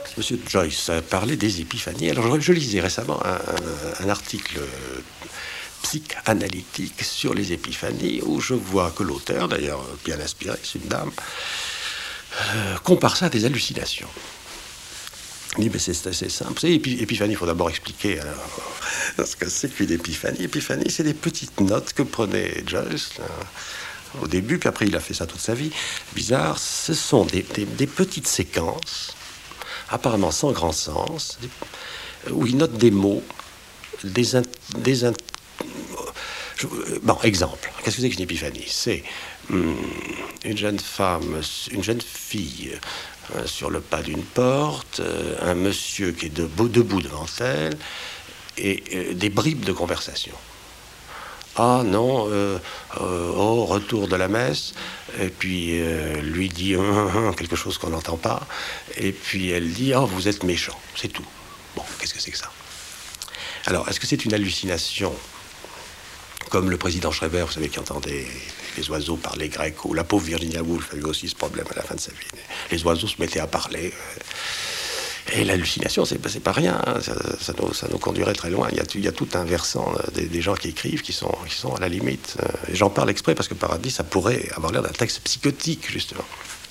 Monsieur Joyce a parlé des épiphanies. Alors, je lisais récemment un article psychanalytique sur les épiphanies où je vois que l'auteur, d'ailleurs bien inspiré, c'est une dame, compare ça à des hallucinations. Il dit, mais c'est assez simple. Épiphanie, il faut d'abord expliquer ce que c'est qu'une épiphanie. Épiphanie, c'est des petites notes que prenait Joyce au début, puis après il a fait ça toute sa vie. Bizarre, ce sont des petites séquences, apparemment sans grand sens, où il note des mots, bon, exemple. Qu'est-ce que c'est qu'une épiphanie? C'est une jeune femme, une jeune fille sur le pas d'une porte, un monsieur qui est debout devant elle, et des bribes de conversation. Ah non, oh, retour de la messe, et puis lui dit quelque chose qu'on n'entend pas, et puis elle dit, oh, vous êtes méchant, c'est tout. Bon, qu'est-ce que c'est que ça? Alors, est-ce que c'est une hallucination, comme le président Schreiber, vous savez, qui entendait les oiseaux parler grec, ou la pauvre Virginia Woolf a eu aussi ce problème à la fin de sa vie. Les oiseaux se mettaient à parler. Et l'hallucination, c'est pas rien. Hein. Ça nous conduirait très loin. Il y a tout un versant des gens qui écrivent qui sont à la limite. Et j'en parle exprès parce que Paradis, ça pourrait avoir l'air d'un texte psychotique, justement.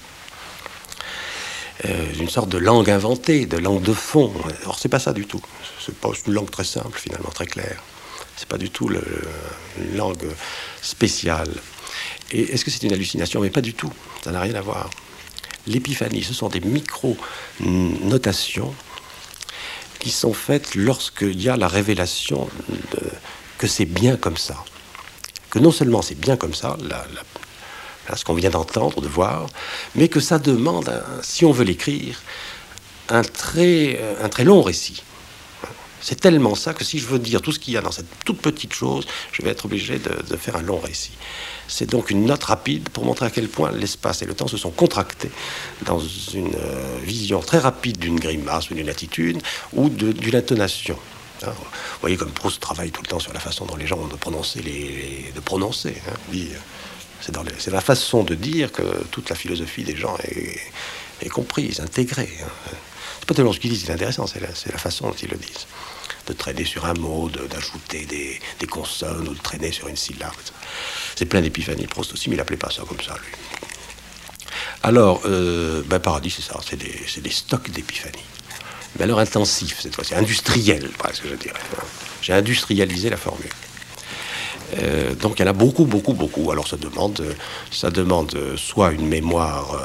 Une sorte de langue inventée, de langue de fond. Or, c'est pas ça du tout. C'est une langue très simple, finalement, très claire. C'est pas du tout une langue spéciale. Et est-ce que c'est une hallucination? Mais pas du tout. Ça n'a rien à voir. L'épiphanie, ce sont des micro-notations qui sont faites lorsqu'il y a la révélation que c'est bien comme ça. Que non seulement c'est bien comme ça, ce qu'on vient d'entendre, de voir, mais que ça demande, si on veut l'écrire, un très long récit. C'est tellement ça que si je veux dire tout ce qu'il y a dans cette toute petite chose, je vais être obligé de faire un long récit. C'est donc une note rapide pour montrer à quel point l'espace et le temps se sont contractés dans une vision très rapide d'une grimace ou d'une attitude ou d'une intonation. Vous voyez comme Proust travaille tout le temps sur la façon dont les gens ont de prononcer. C'est la façon de dire que toute la philosophie des gens est comprise, intégrée. C'est pas tellement ce qu'ils disent qui est intéressant, c'est la façon dont ils le disent. De traîner sur un mot, d'ajouter des consonnes ou de traîner sur une syllabe. C'est plein d'épiphanies. Proust aussi, mais il n'appelait pas ça comme ça, lui. Alors, Paradis, c'est ça, c'est des stocks d'épiphanies. Mais alors intensif, cette fois-ci, industriel, presque, je dirais. J'ai industrialisé la formule. Donc il y en a beaucoup, beaucoup, beaucoup. Alors ça demande soit une mémoire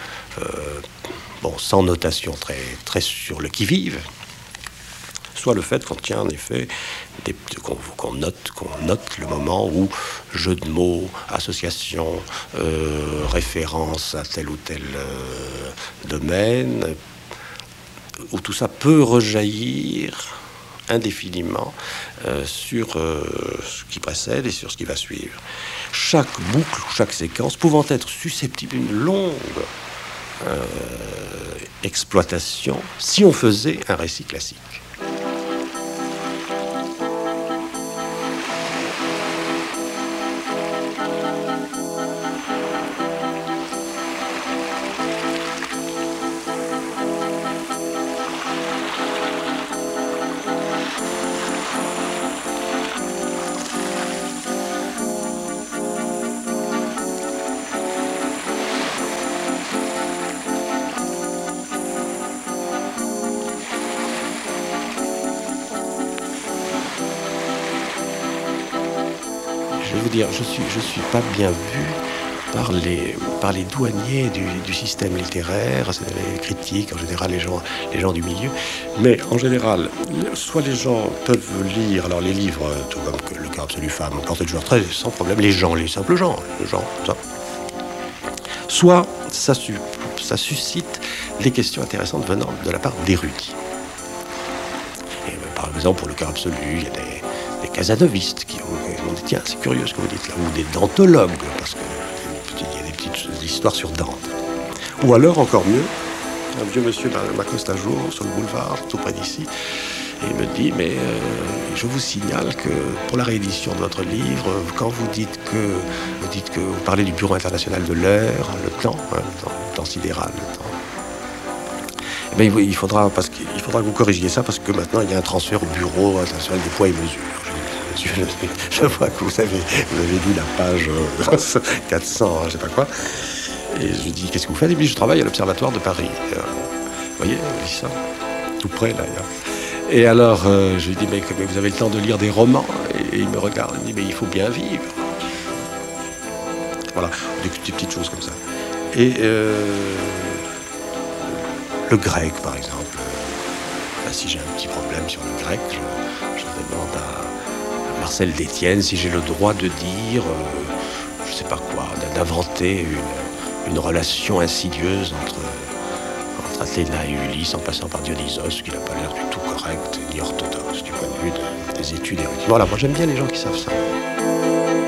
sans notation très, très sur le qui-vive, soit le fait qu'on tient en effet qu'on note le moment où jeu de mots, association, référence à tel ou tel domaine, où tout ça peut rejaillir indéfiniment sur ce qui précède et sur ce qui va suivre. Chaque boucle, chaque séquence pouvant être susceptible d'une longue exploitation si on faisait un récit classique. Je suis pas bien vu par les douaniers du système littéraire, les critiques, en général les gens du milieu. Mais en général, soit les gens peuvent lire alors les livres, tout comme Le Cœur absolu femme, Portrait de joueur très sans problème, les simples gens, ça. Soit ça suscite des questions intéressantes venant de la part d'érudits. Par exemple, pour Le Cœur absolu, il y a des casanovistes qui ont dit tiens, c'est curieux ce que vous dites là, ou des dentologues, parce qu'il y a des petites histoires sur Dante. Ou alors, encore mieux, un vieux monsieur m'accoste un jour sur le boulevard, tout près d'ici, et il me dit mais je vous signale que pour la réédition de votre livre, quand vous dites que vous parlez du Bureau international de l'heure, le temps sidéral, le temps. Mais oui, il faudra que vous corrigiez ça, parce que maintenant, il y a un transfert au bureau international des poids et mesures. Je vois que vous avez lu la page 400, je sais pas quoi. Et je lui dis, qu'est-ce que vous faites? Et puis, je travaille à l'Observatoire de Paris. Vous voyez, je dis ça, tout près, là. Et alors, je lui dis, mais vous avez le temps de lire des romans? Et il me regarde, il me dit, mais il faut bien vivre. Voilà, des petites choses comme ça. Et le grec, par exemple. Si j'ai un petit problème sur le grec, je demande à Marcel Détienne si j'ai le droit de dire, je sais pas quoi, d'inventer une relation insidieuse entre Athéna et Ulysse, en passant par Dionysos, qui n'a pas l'air du tout correct ni orthodoxe du point de vue des études érudites. Voilà, moi j'aime bien les gens qui savent ça.